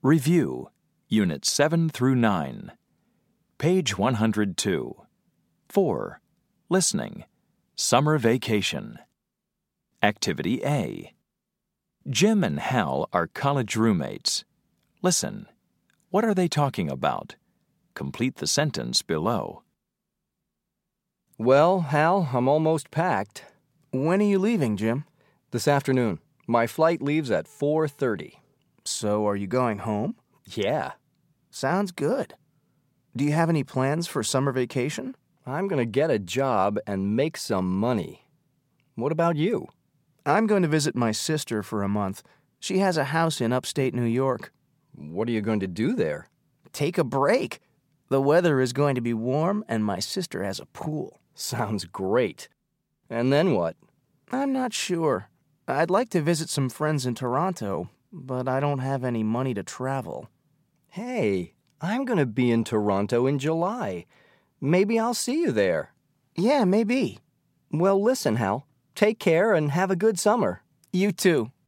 Review, Units 7 through 9. Page 102. 4. Listening. Summer Vacation. Activity A. Jim and Hal are college roommates. Listen. What are they talking about? Complete the sentence below. Well, Hal, I'm almost packed. When are you leaving, Jim? This afternoon. My flight leaves at 4:30. So are you going home? Yeah. Sounds good. Do you have any plans for summer vacation? I'm going to get a job and make some money. What about you? I'm going to visit my sister for a month. She has a house in upstate New York. What are you going to do there? Take a break. The weather is going to be warm, and my sister has a pool. Sounds great. And then what? I'm not sure. I'd like to visit some friends in Toronto, but I don't have any money to travel. Hey, I'm going to be in Toronto in July. Maybe I'll see you there. Yeah, maybe. Well, listen, Hal. Take care and have a good summer. You too.